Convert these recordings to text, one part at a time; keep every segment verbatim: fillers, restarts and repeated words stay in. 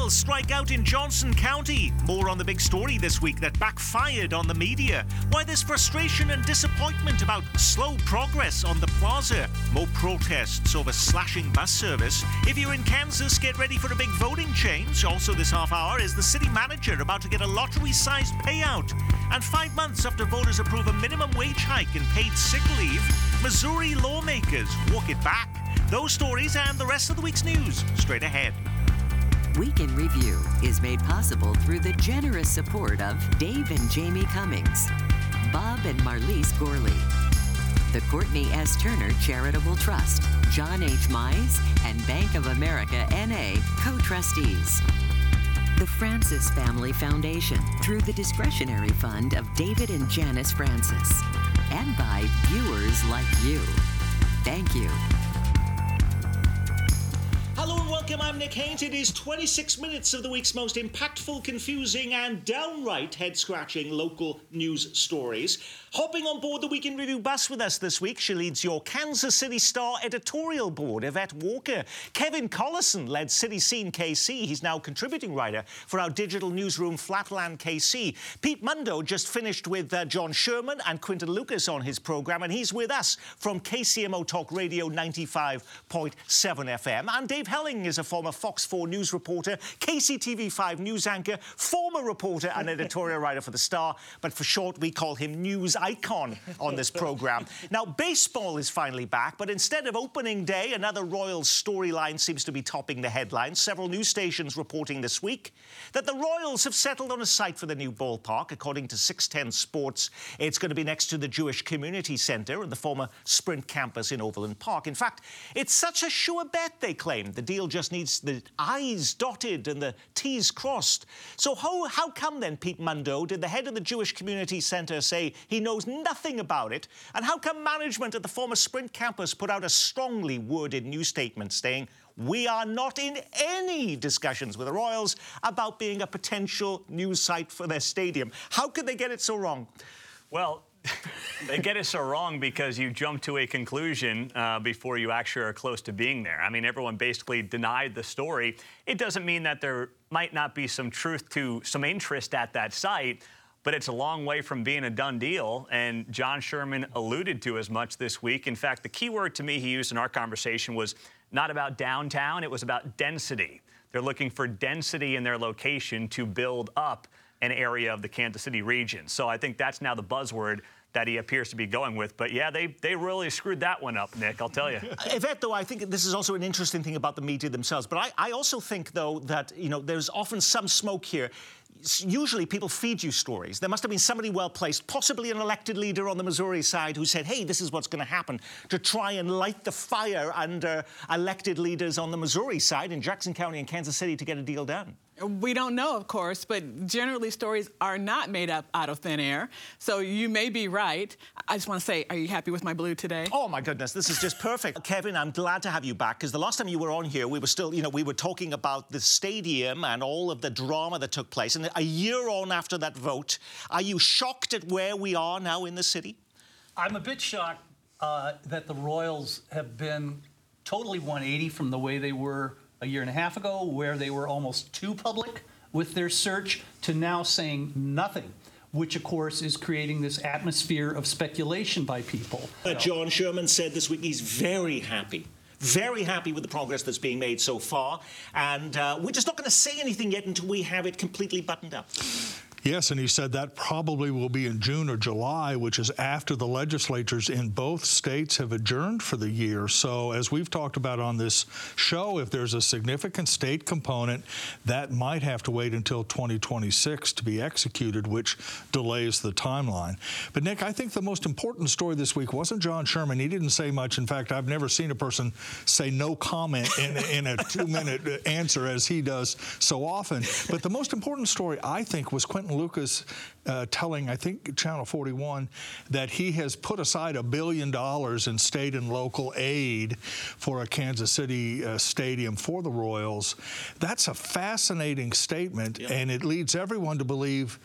Royals strike out in Johnson County. More on the big story this week that backfired on the media. Why there's frustration and disappointment about slow progress on the plaza. More protests over slashing bus service. If you're in Kansas, get ready for a big voting change. Also this half hour is the city manager about to get a lottery-sized payout. And five months after voters approve a minimum wage hike and paid sick leave, Missouri lawmakers walk it back. Those stories and the rest of the week's news straight ahead. Week in Review is made possible through the generous support of Dave and Jamie Cummings, Bob and Marlise Gorley, the Courtney S. Turner Charitable Trust, John H. Mize, and Bank of America N A co-trustees. The Francis Family Foundation through the discretionary fund of David and Janice Francis, and by viewers like you. Thank you. Hello and welcome, I'm Nick Haynes. It is twenty-six minutes of the week's most impactful, confusing and downright head-scratching local news stories. Hopping on board the Week in Review bus with us this week, she leads your Kansas City Star editorial board, Yvette Walker. Kevin Collison led City Scene K C. He's now contributing writer for our digital newsroom Flatland K C. Pete Mundo just finished with uh, John Sherman and Quinton Lucas on his program, and he's with us from K C M O Talk Radio ninety-five point seven F M. And Dave Helling is a former Fox four news reporter, K C T V five news anchor, former reporter and editorial writer for The Star, but for short we call him News Icon on this program. Now, baseball is finally back, but instead of opening day, another Royals storyline seems to be topping the headlines. Several news stations reporting this week that the Royals have settled on a site for the new ballpark. According to six ten Sports, it's going to be next to the Jewish Community Center and the former Sprint campus in Overland Park. In fact, it's such a sure bet, they claim. The deal just needs the I's dotted and the T's crossed. So how, how come then, Pete Mundo, did the head of the Jewish Community Center say he knows nothing about it? And how come management at the former Sprint campus put out a strongly worded news statement saying, we are not in any discussions with the Royals about being a potential new site for their stadium? How could they get it so wrong? Well, they get it so wrong because you jump to a conclusion uh, before you actually are close to being there. I mean, everyone basically denied the story. It doesn't mean that there might not be some truth to some interest at that site, but it's a long way from being a done deal, and John Sherman alluded to as much this week. In fact, the key word to me he used in our conversation was not about downtown, it was about density. They're looking for density in their location to build up an area of the Kansas City region. So I think that's now the buzzword that he appears to be going with. But yeah, they, they really screwed that one up, Nick, I'll tell you. Yvette, though, I think this is also an interesting thing about the media themselves. But I, I also think, though, that, you know, there's often some smoke here. Usually people feed you stories. There must have been somebody well-placed, possibly an elected leader on the Missouri side who said, hey, this is what's going to happen, to try and light the fire under elected leaders on the Missouri side in Jackson County and Kansas City to get a deal done. We don't know, of course, but generally stories are not made up out of thin air. So you may be right. I just want to say, are you happy with my blue today? Oh, my goodness, this is just perfect. Kevin, I'm glad to have you back, because the last time you were on here, we were still, you know, we were talking about the stadium and all of the drama that took place. And a year on after that vote, are you shocked at where we are now in the city? I'm a bit shocked uh, that the Royals have been totally one eighty from the way they were a year and a half ago, where they were almost too public with their search, to now saying nothing, which, of course, is creating this atmosphere of speculation by people. Uh, John Sherman said this week he's very happy. Very happy with the progress that's being made so far. And uh, we're just not going to say anything yet until we have it completely buttoned up. Yes, and he said that probably will be in June or July, which is after the legislatures in both states have adjourned for the year. So as we've talked about on this show, if there's a significant state component, that might have to wait until twenty twenty-six to be executed, which delays the timeline. But, Nick, I think the most important story this week wasn't John Sherman. He didn't say much. In fact, I've never seen a person say no comment in, in a two-minute answer as he does so often. But the most important story, I think, was Quinton Lucas uh, telling, I think, Channel forty-one, that he has put aside a billion dollars in state and local aid for a Kansas City uh, stadium for the Royals. That's a fascinating statement, yeah. And it leads everyone to believe,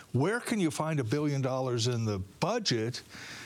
where can you find a billion dollars in the budget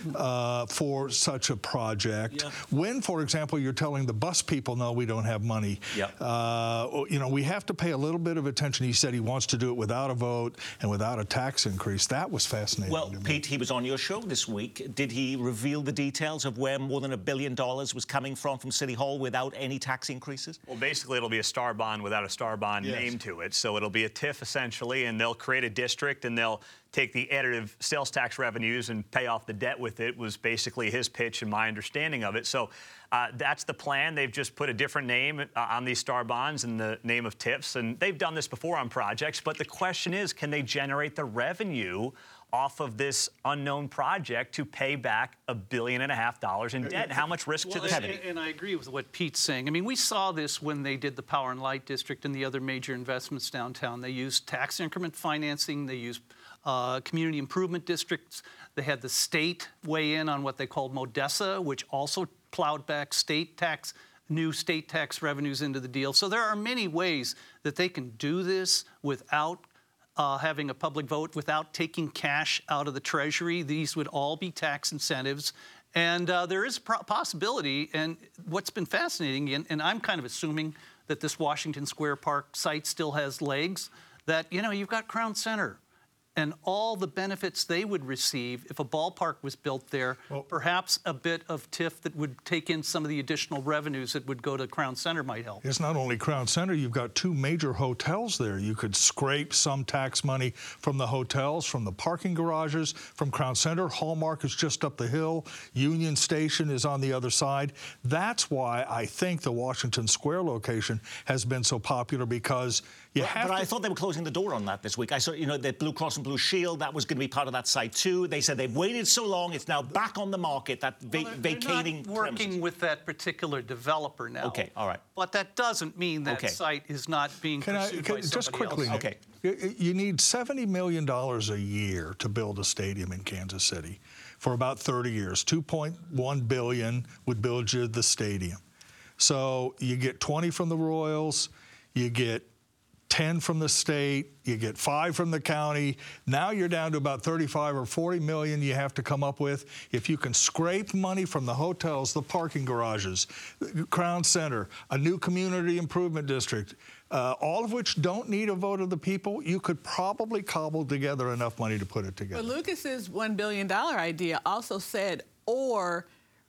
uh, for such a project? Yeah. When, for example, you're telling the bus people, no, we don't have money. Yeah. Uh, you know, we have to pay a little bit of attention. He said he wants to do it without a vote and without a tax increase. That was fascinating Well, to me. Pete, he was on your show this week. Did he reveal the details of where more than a billion dollars was coming from from City Hall without any tax increases? Well, basically, it'll be a star bond without a star bond Yes. name to it. So it'll be a T I F, essentially, and they'll create a district, and they'll take the additive sales tax revenues and pay off the debt with it, was basically his pitch and my understanding of it. So uh, that's the plan. They've just put a different name uh, on these star bonds in the name of T I Fs, and they've done this before on projects. But the question is, can they generate the revenue off of this unknown project to pay back a billion and a half dollars in debt? How much risk to the Well, and, city? and I agree with what Pete's saying. I mean, we saw this when they did the Power and Light District and the other major investments downtown. They used tax increment financing. They used uh, community improvement districts. They had the state weigh in on what they called Modessa, which also plowed back state tax, new state tax revenues into the deal. So there are many ways that they can do this without Uh, having a public vote, without taking cash out of the Treasury. These would all be tax incentives. And uh, there is a pro- possibility, and what's been fascinating, and, and I'm kind of assuming that this Washington Square Park site still has legs, that, you know, you've got Crown Center and all the benefits they would receive if a ballpark was built there, perhaps a bit of T I F that would take in some of the additional revenues that would go to Crown Center might help. It's not only Crown Center, you've got two major hotels there. You could scrape some tax money from the hotels, from the parking garages, from Crown Center. Hallmark is just up the hill. Union Station is on the other side. That's why I think the Washington Square location has been so popular, because you But, have but to... I thought they were closing the door on that this week. I saw, you know, the Blue Cross and Blue Shield, that was going to be part of that site too. They said they've waited so long, it's now back on the market, that va Well, they're vacating not working premises. with that particular developer now. Okay, all right. But that doesn't mean that Okay. site is not being Can I, pursued can, by just somebody quickly, else. Nick, Okay. you- you need seventy million dollars a year to build a stadium in Kansas City for about thirty years. two point one billion dollars would build you the stadium. So you get twenty from the Royals, you get ten from the state, you get five from the county. Now you're down to about thirty-five or forty million you have to come up with. If you can scrape money from the hotels, the parking garages, Crown Center, a new community improvement district, uh, all of which don't need a vote of the people, you could probably cobble together enough money to put it together. But Lucas's one billion dollar idea also said, or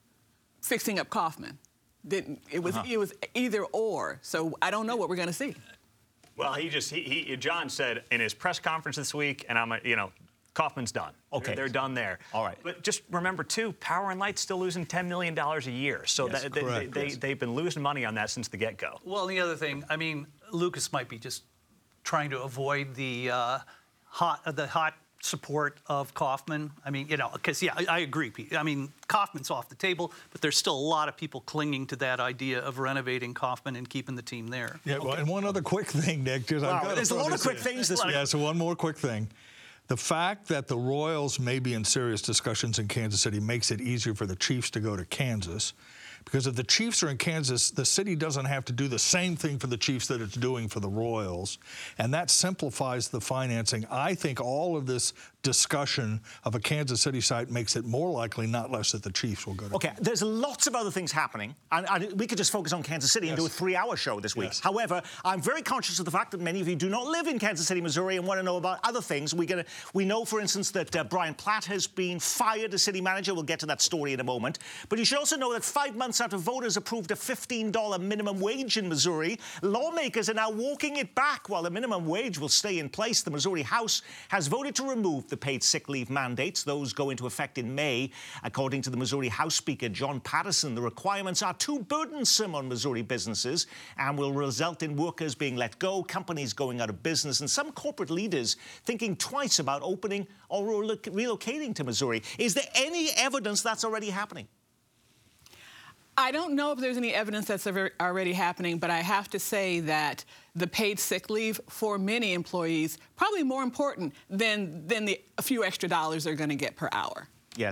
fixing up Kaufman. Didn't, it was Uh-huh. it was either or. So I don't know what we're going to see. Well, he just, he, he, John said in his press conference this week, and I'm, a, you know, Kaufman's done. Okay. They're, they're done there. All right. But just remember, too, Power and Light's still losing ten million dollars a year. So Yes, that, they, correct. they, Yes. they've been losing money on that since the get-go. Well, the other thing, I mean, Lucas might be just trying to avoid the uh, hot, uh, the hot support of Kaufman. I mean, you know, because yeah, I, I agree, Pete. I mean, Kaufman's off the table, but there's still a lot of people clinging to that idea of renovating Kaufman and keeping the team there. Yeah, well, and one other quick thing, Nick. Just, I've Wow, gotta there's a throw lot of this quick in. things this week. Yeah, so one more quick thing. The fact that the Royals may be in serious discussions in Kansas City makes it easier for the Chiefs to go to Kansas. Because if the Chiefs are in Kansas, the city doesn't have to do the same thing for the Chiefs that it's doing for the Royals. And that simplifies the financing. I think all of this discussion of a Kansas City site makes it more likely, not less, that the Chiefs will go to Okay, there's lots of other things happening, and, and we could just focus on Kansas City and Yes. do a three-hour show this week. Yes. However, I'm very conscious of the fact that many of you do not live in Kansas City, Missouri, and want to know about other things. We, gonna, we know, for instance, that uh, Brian Platt has been fired as city manager. We'll get to that story in a moment. But you should also know that five months after voters approved a fifteen dollar minimum wage in Missouri, lawmakers are now walking it back. While the minimum wage will stay in place, the Missouri House has voted to remove the paid sick leave mandates. Those go into effect in May. According to the Missouri House Speaker, John Patterson, the requirements are too burdensome on Missouri businesses and will result in workers being let go, companies going out of business, and some corporate leaders thinking twice about opening or reloc- relocating to Missouri. Is there any evidence that's already happening? I don't know if there's any evidence that's ever already happening, but I have to say that the paid sick leave for many employees probably more important than, than the a few extra dollars they're going to get per hour. Yes.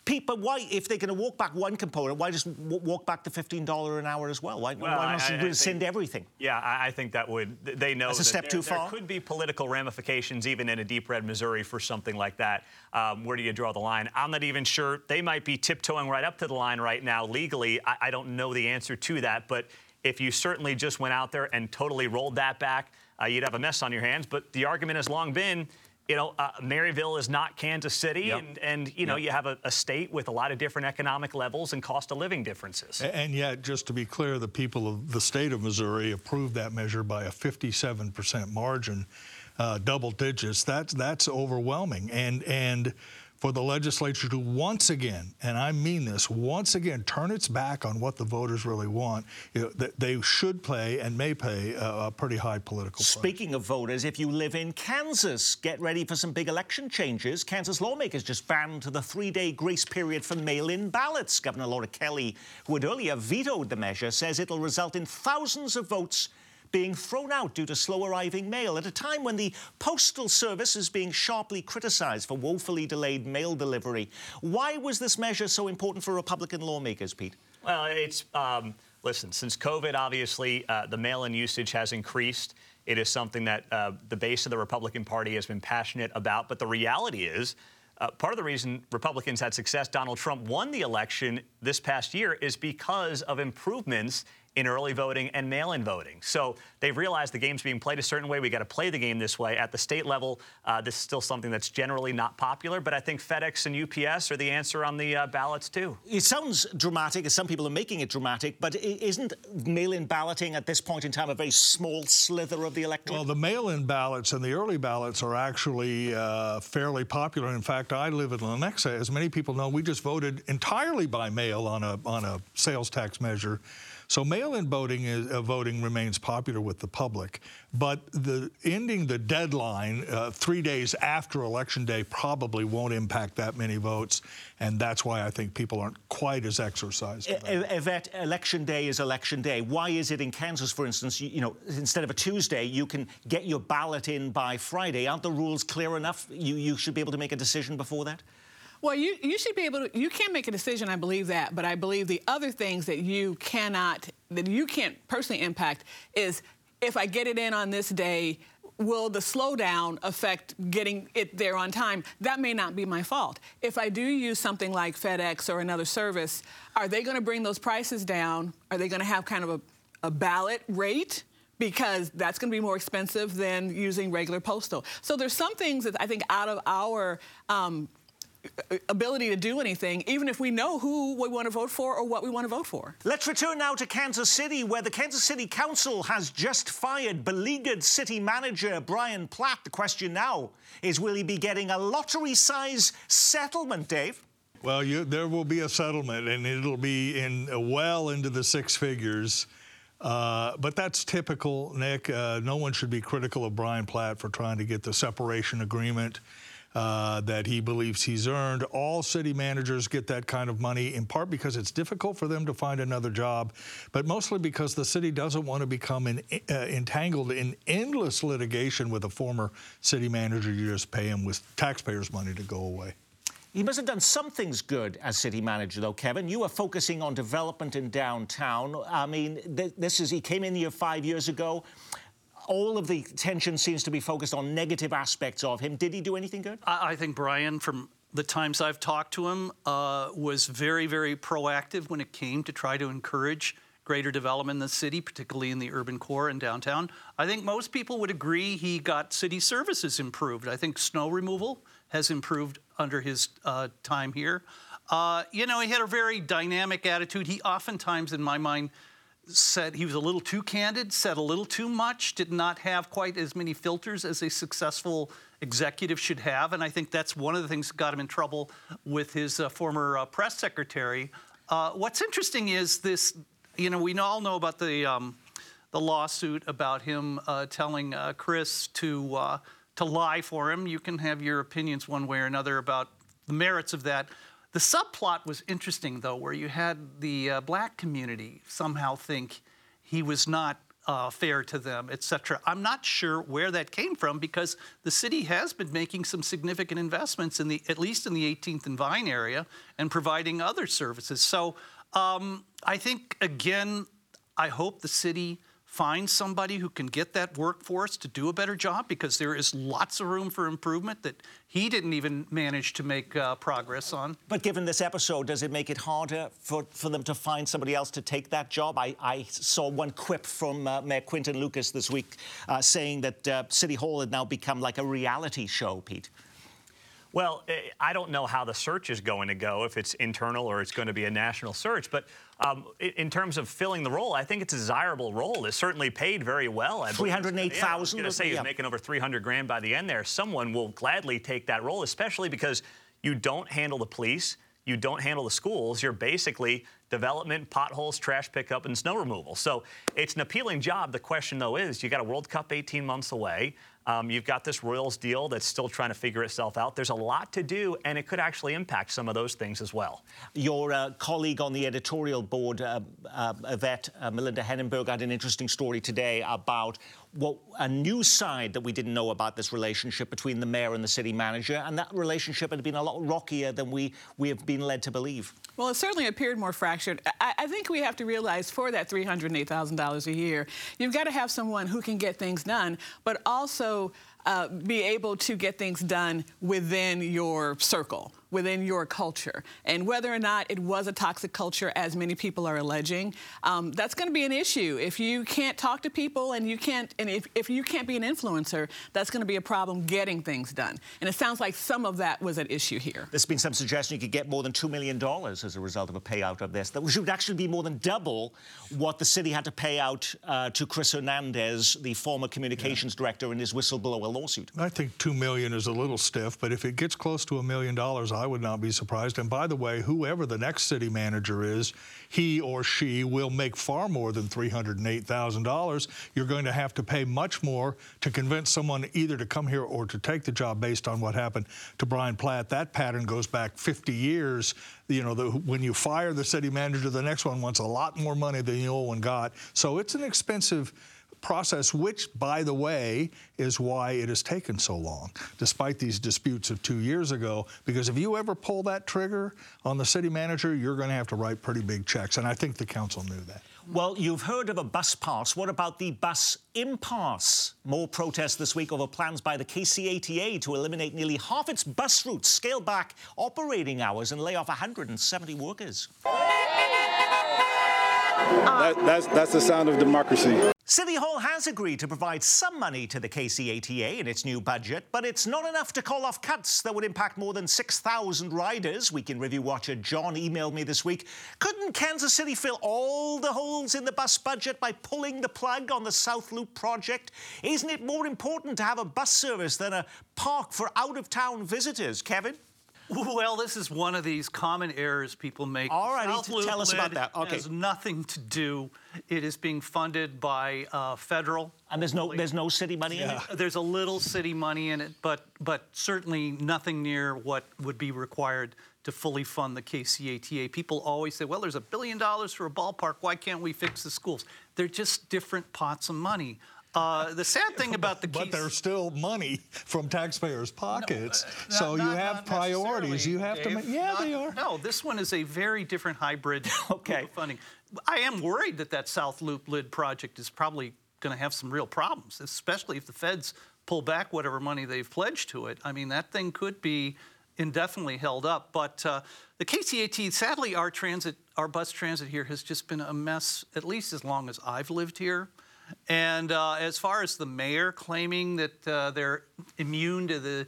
Pete, but why, if they're going to walk back one component, why just w- walk back the fifteen dollars an hour as well? Why, well, why not I, I rescind think, everything? Yeah, I, I think that would, they know That's a that step there, too there far? could be political ramifications even in a deep red Missouri for something like that. Um, where do you draw the line? I'm not even sure. They might be tiptoeing right up to the line right now legally. I, I don't know the answer to that, but if you certainly just went out there and totally rolled that back, uh, you'd have a mess on your hands. But the argument has long been, you know, uh, Maryville is not Kansas City, yep. and, and, you know, yep. you have a, a state with a lot of different economic levels and cost of living differences. And yet, just to be clear, the people of the state of Missouri approved that measure by a fifty-seven percent margin, uh, double digits. That's that's overwhelming. And and for the legislature to once again, and I mean this, once again, turn its back on what the voters really want, you know, that they should pay and may pay a, a pretty high political price. Speaking of voters, if you live in Kansas, get ready for some big election changes. Kansas lawmakers just banned the three-day grace period for mail-in ballots. Governor Laura Kelly, who had earlier vetoed the measure, says it'll result in thousands of votes being thrown out due to slow-arriving mail at a time when the Postal Service is being sharply criticized for woefully delayed mail delivery. Why was this measure so important for Republican lawmakers, Pete? Well, it's, um, listen, since COVID, obviously, uh, the mail-in usage has increased. It is something that uh, the base of the Republican Party has been passionate about. But the reality is, uh, part of the reason Republicans had success, Donald Trump won the election this past year, is because of improvements in early voting and mail-in voting. So they've realized the game's being played a certain way. We got to play the game this way. At the state level, uh, this is still something that's generally not popular, but I think FedEx and U P S are the answer on the uh, ballots, too. It sounds dramatic, as some people are making it dramatic, but isn't mail-in balloting at this point in time a very small slither of the electorate? Well, the mail-in ballots and the early ballots are actually uh, fairly popular. In fact, I live in Lenexa. As many people know, we just voted entirely by mail on a on a sales tax measure. So mail-in voting is, uh, voting remains popular with the public, but the ending the deadline uh, three days after Election Day probably won't impact that many votes, and that's why I think people aren't quite as exercised about it. Yvette, Election Day is Election Day. Why is it in Kansas, for instance, you, you know, instead of a Tuesday, you can get your ballot in by Friday? Aren't the rules clear enough? You, you should be able to make a decision before that? Well, you, you should be able to, you can make a decision, I believe that, but I believe the other things that you cannot, that you can't personally impact is if I get it in on this day, will the slowdown affect getting it there on time? That may not be my fault. If I do use something like FedEx or another service, are they going to bring those prices down? Are they going to have kind of a, a ballot rate? Because that's going to be more expensive than using regular postal. So there's some things that I think out of our um, ability to do anything, even if we know who we want to vote for or what we want to vote for. Let's return now to Kansas City, where the Kansas City Council has just fired beleaguered city manager Brian Platt. The question now is, will he be getting a lottery-size settlement, Dave? Well, you, there will be a settlement, and it'll be in uh, well into the six figures. Uh, but that's typical, Nick. Uh, no one should be critical of Brian Platt for trying to get the separation agreement Uh, that he believes he's earned. All city managers get that kind of money, in part because it's difficult for them to find another job, but mostly because the city doesn't want to become in, uh, entangled in endless litigation with a former city manager. You just pay him with taxpayers' money to go away. He must have done some things good as city manager, though, Kevin. You were focusing on development in downtown. I mean, th this is, he came in here five years ago. All of the attention seems to be focused on negative aspects of him. Did he do anything good? I, I think Brian, from the times I've talked to him, uh, was very, very proactive when it came to try to encourage greater development in the city, particularly in the urban core and downtown. I think most people would agree he got city services improved. I think snow removal has improved under his uh, time here. Uh, you know, he had a very dynamic attitude. He oftentimes, in my mind, said he was a little too candid, said a little too much, did not have quite as many filters as a successful executive should have. And I think that's one of the things that got him in trouble with his uh, former uh, press secretary. Uh, what's interesting is this, you know, we all know about the, um, the lawsuit about him uh, telling uh, Chris to, uh, to lie for him. You can have your opinions one way or another about the merits of that. The subplot was interesting, though, where you had the uh, black community somehow think he was not uh, fare to them, et cetera. I'm not sure where that came from because the city has been making some significant investments in the, at least in the eighteenth and Vine area, and providing other services. So um, I think, again, I hope the city finds somebody who can get that workforce to do a better job, because there is lots of room for improvement that he didn't even manage to make uh, progress on. But given this episode, does it make it harder for, for them to find somebody else to take that job? I, I saw one quip from uh, Mayor Quinton Lucas this week uh, saying that uh, City Hall had now become like a reality show, Pete. Well, I don't know how the search is going to go, if it's internal or it's going to be a national search. But um, in terms of filling the role, I think it's a desirable role. It's certainly paid very well. three hundred eight thousand. Yeah, I was going to say yeah. he's making over three hundred grand by the end there. Someone will gladly take that role, especially because you don't handle the police, you don't handle the schools. You're basically development, potholes, trash pickup, and snow removal. So it's an appealing job. The question, though, is you got a World Cup eighteen months away. Um, you've got this Royals deal that's still trying to figure itself out. There's a lot to do, and it could actually impact some of those things as well. Your uh, colleague on the editorial board, uh, uh, Yvette uh, Melinda Hennenberg, had an interesting story today about what a new side that we didn't know about this relationship between the mayor and the city manager, and that relationship had been a lot rockier than we, we have been led to believe. Well, it certainly appeared more fractured. I, I think we have to realize for that three hundred eight thousand dollars a year, you've got to have someone who can get things done, but also uh, be able to get things done within your circle, within your culture. And whether or not it was a toxic culture, as many people are alleging, um, that's going to be an issue. If you can't talk to people and you can't, and if, if you can't be an influencer, that's going to be a problem getting things done. And it sounds like some of that was at issue here. There's been some suggestion you could get more than two million dollars as a result of a payout of this. That would actually be more than double what the city had to pay out uh, to Chris Hernandez, the former communications yeah. director, in his whistleblower lawsuit. I think two million dollars is a little stiff, but if it gets close to a million dollars, I would not be surprised. And by the way, whoever the next city manager is, he or she will make far more than three hundred eight thousand dollars. You're going to have to pay much more to convince someone either to come here or to take the job based on what happened to Brian Platt. That pattern goes back fifty years. You know, the, when you fire the city manager, the next one wants a lot more money than the old one got. So it's an expensive process, which, by the way, is why it has taken so long, despite these disputes of two years ago. Because if you ever pull that trigger on the city manager, you're going to have to write pretty big checks. And I think the council knew that. Well, you've heard of a bus pass. What about the bus impasse? More protests this week over plans by the K C A T A to eliminate nearly half its bus routes, scale back operating hours, and lay off one hundred seventy workers. That, that's, that's the sound of democracy. City Hall has agreed to provide some money to the K C A T A in its new budget, but it's not enough to call off cuts that would impact more than six thousand riders. Weekend Review watcher John emailed me this week. Couldn't Kansas City fill all the holes in the bus budget by pulling the plug on the South Loop project? Isn't it more important to have a bus service than a park for out-of-town visitors? Kevin? Well, this is one of these common errors people make. All right, South Loop tell us about that. Okay. has nothing to do. It is being funded by uh, federal. And there's no there's no city money yeah. in it? There's a little city money in it, but but certainly nothing near what would be required to fully fund the K C A T A. People always say, well, there's a billion dollars for a ballpark. Why can't we fix the schools? They're just different pots of money. Uh, the sad thing about the but there's still money from taxpayers' pockets, no, uh, so not, you have not priorities. You have Dave, to make. Yeah, not, they are. No, this one is a very different hybrid okay. funding. I am worried that that South Loop Lid project is probably going to have some real problems, especially if the feds pull back whatever money they've pledged to it. I mean, that thing could be indefinitely held up. But uh, the K C A T, sadly, our transit, our bus transit here has just been a mess, at least as long as I've lived here. And uh, as far as the mayor claiming that uh, they're immune to the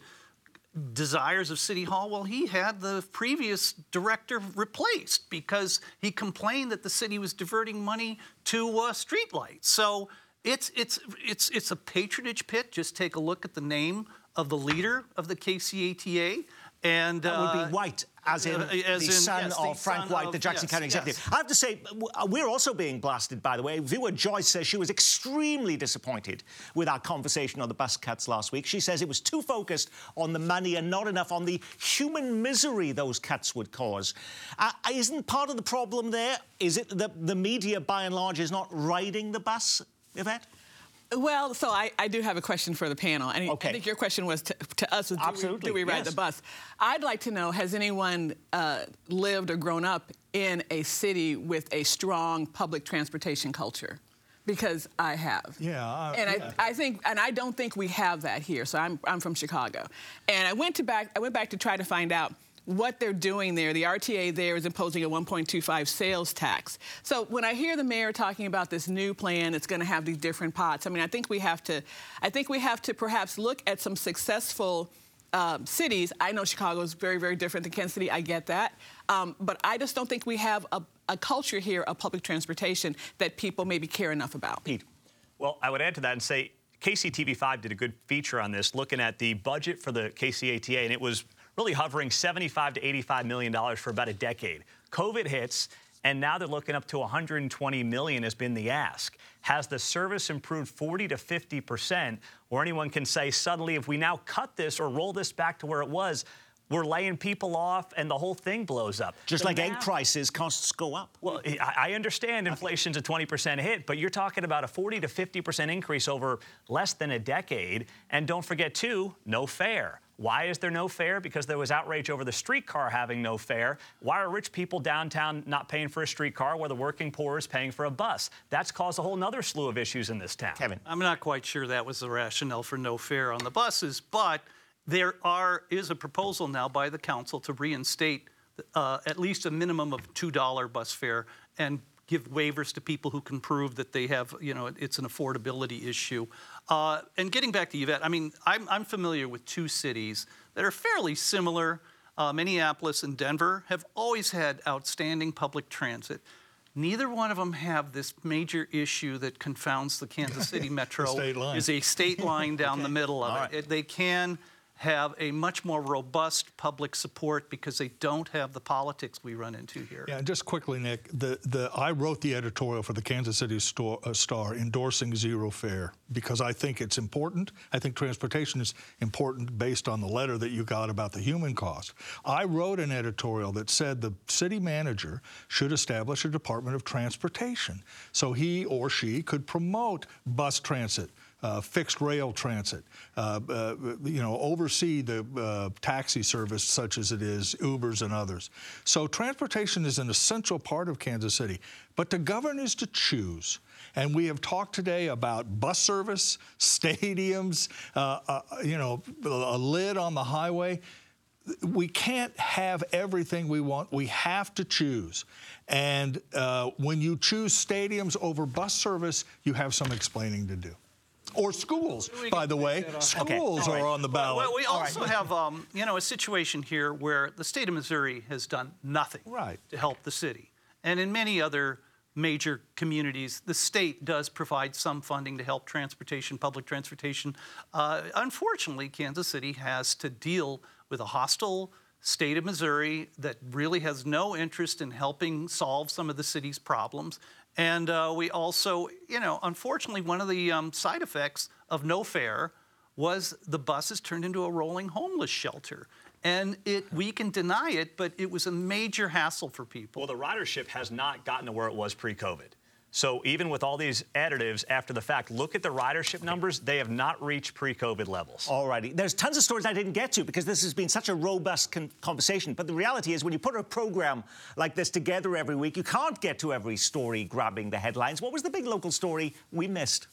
desires of City Hall, well, he had the previous director replaced because he complained that the city was diverting money to uh, streetlights. So it's it's it's it's a patronage pit. Just take a look at the name of the leader of the K C A T A. And, that uh, would be White, as in uh, as the in, son yes, of the Frank son White, of, the Jackson yes, County executive. yes. I have to say, we're also being blasted, by the way. Viewer Joyce says she was extremely disappointed with our conversation on the bus cuts last week. She says it was too focused on the money and not enough on the human misery those cuts would cause. Uh, isn't part of the problem there, is it that the media, by and large, is not riding the bus Yvette? Well, so I, I do have a question for the panel. And Okay. I think your question was to, to us, was do, Absolutely, we, do we ride yes. the bus? I'd like to know, has anyone uh, lived or grown up in a city with a strong public transportation culture? Because I have. Yeah, uh, and yeah. I, I think, and I don't think we have that here. So I'm, I'm from Chicago, and I went to back, I went back to try to find out what they're doing there. The R T A there is imposing a one point two five sales tax. So when I hear the mayor talking about this new plan, it's going to have these different pots. I mean, I think we have to, I think we have to perhaps look at some successful uh, cities. I know Chicago is very, very different than Kansas City. I get that, um, but I just don't think we have a, a culture here of public transportation that people maybe care enough about. Pete. Well, I would add to that and say K C T V five did a good feature on this, looking at the budget for the K C A T A, and it was really hovering seventy-five to eighty-five million dollars for about a decade. COVID hits, and now they're looking up to one hundred twenty million dollars has been the ask. Has the service improved forty to fifty percent? Or anyone can say suddenly, if we now cut this or roll this back to where it was, we're laying people off and the whole thing blows up. Just The like egg math- prices, costs go up. Well, I I understand inflation's a twenty percent hit, but you're talking about a forty to fifty percent increase over less than a decade. And don't forget, too, no fare. Why is there no fare? Because there was outrage over the streetcar having no fare. Why are rich people downtown not paying for a streetcar where the working poor is paying for a bus? That's caused a whole nother slew of issues in this town. Kevin. I'm not quite sure that was the rationale for no fare on the buses, but there are is a proposal now by the council to reinstate uh, at least a minimum of two dollar bus fare and give waivers to people who can prove that they have, you know, it's an affordability issue. Uh, and getting back to Yvette, I mean, I'm, I'm familiar with two cities that are fairly similar. Uh, Minneapolis and Denver have always had outstanding public transit. Neither one of them have this major issue that confounds the Kansas City Metro. state line. Is a state line down the middle of All it. right. It- They can have a much more robust public support because they don't have the politics we run into here. Yeah, and just quickly, Nick, the, the, I wrote the editorial for the Kansas City Star, uh, Star endorsing zero fare because I think it's important. I think transportation is important based on the letter that you got about the human cost. I wrote an editorial that said the city manager should establish a Department of Transportation so he or she could promote bus transit, Uh, fixed rail transit, uh, uh, you know, oversee the uh, taxi service such as it is, Ubers and others. So transportation is an essential part of Kansas City, but to govern is to choose. And we have talked today about bus service, stadiums, uh, uh, you know, a lid on the highway. We can't have everything we want. We have to choose. And uh, when you choose stadiums over bus service, you have some explaining to do. Or schools, by the way. Schools Okay. are on the ballot. Well, we also have, um, you know, a situation here where the state of Missouri has done nothing Right. to help the city. And in many other major communities, the state does provide some funding to help transportation, public transportation. Uh, unfortunately, Kansas City has to deal with a hostile state of Missouri that really has no interest in helping solve some of the city's problems. And uh, we also, you know, unfortunately, one of the um, side effects of no fare was the buses turned into a rolling homeless shelter. And it, we can deny it, but it was a major hassle for people. Well, the ridership has not gotten to where it was pre-COVID. So even with all these additives after the fact, look at the ridership numbers. They have not reached pre-COVID levels. All righty. There's tons of stories I didn't get to because this has been such a robust con- conversation. But the reality is when you put a program like this together every week, you can't get to every story grabbing the headlines. What was the big local story we missed?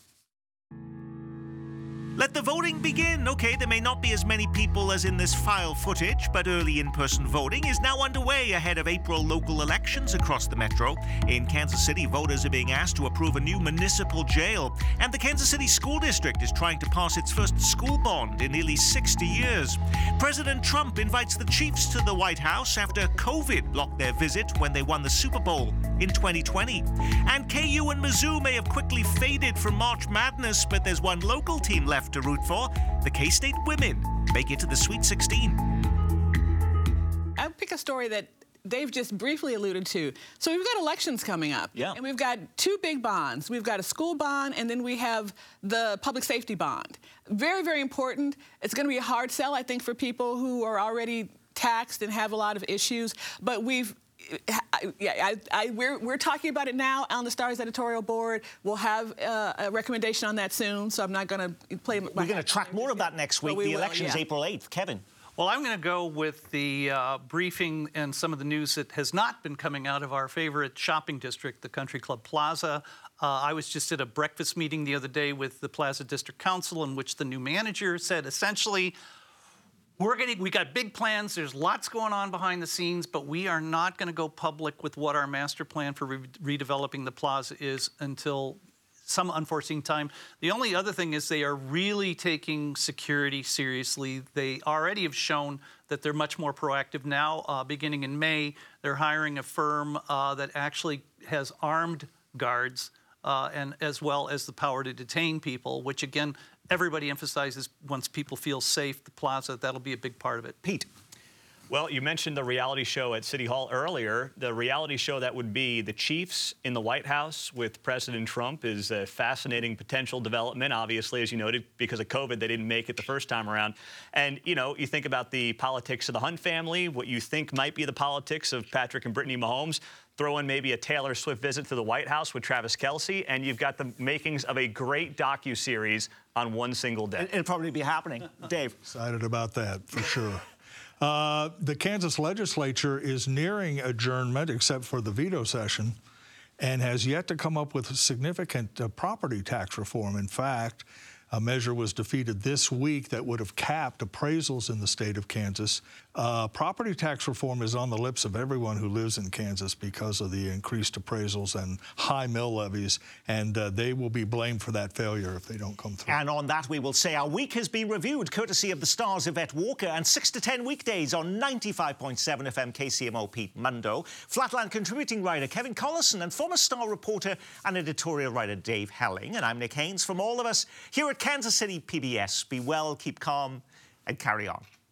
Let the voting begin. Okay, there may not be as many people as in this file footage, but early in-person voting is now underway ahead of April local elections across the metro. In Kansas City, voters are being asked to approve a new municipal jail, and the Kansas City School District is trying to pass its first school bond in nearly sixty years. President Trump invites the Chiefs to the White House after COVID blocked their visit when they won the Super Bowl in twenty twenty. And K U and Mizzou may have quickly faded from March Madness, but there's one local team left to root for. The K-State women make it to the Sweet sixteen. I'll pick a story that Dave just briefly alluded to. So we've got elections coming up. Yeah. And we've got two big bonds. We've got a school bond, and then we have the public safety bond. Very, very important. It's going to be a hard sell, I think, for people who are already taxed and have a lot of issues. But we've I, yeah, I, I, we're, we're talking about it now on the Star's editorial board. We'll have uh, a recommendation on that soon, so I'm not going to play. We're going to track more of that next week. Well, we the will, election's yeah. April eighth. Kevin. Well, I'm going to go with the uh, briefing and some of the news that has not been coming out of our favorite shopping district, the Country Club Plaza. Uh, I was just at a breakfast meeting the other day with the Plaza District Council in which the new manager said essentially, we're getting, we got big plans, there's lots going on behind the scenes, but we are not going to go public with what our master plan for re redeveloping the plaza is until some unforeseen time. The only other thing is they are really taking security seriously. They already have shown that they're much more proactive now. Uh, beginning in May, they're hiring a firm uh, that actually has armed guards uh, and as well as the power to detain people, which again, everybody emphasizes once people feel safe, the plaza, that'll be a big part of it. Pete. Well, you mentioned the reality show at City Hall earlier. The reality show that would be the Chiefs in the White House with President Trump is a fascinating potential development, obviously, as you noted, because of COVID, they didn't make it the first time around. And, you know, you think about the politics of the Hunt family, what you think might be the politics of Patrick and Brittany Mahomes, throw in maybe a Taylor Swift visit to the White House with Travis Kelce, and you've got the makings of a great docuseries on one single day. It'll probably be happening. Dave. Excited about that, for sure. Uh, the Kansas legislature is nearing adjournment, except for the veto session, and has yet to come up with significant uh, property tax reform. In fact, a measure was defeated this week that would have capped appraisals in the state of Kansas. Uh, property tax reform is on the lips of everyone who lives in Kansas because of the increased appraisals and high mill levies, and uh, they will be blamed for that failure if they don't come through. And on that, we will say our week has been reviewed, courtesy of the Star's Yvette Walker, and six to ten weekdays on ninety-five point seven F M K C M O Pete Mundo, Flatland contributing writer Kevin Collison, and former Star reporter and editorial writer Dave Helling. And I'm Nick Haynes. From all of us here at Kansas City P B S, be well, keep calm, and carry on.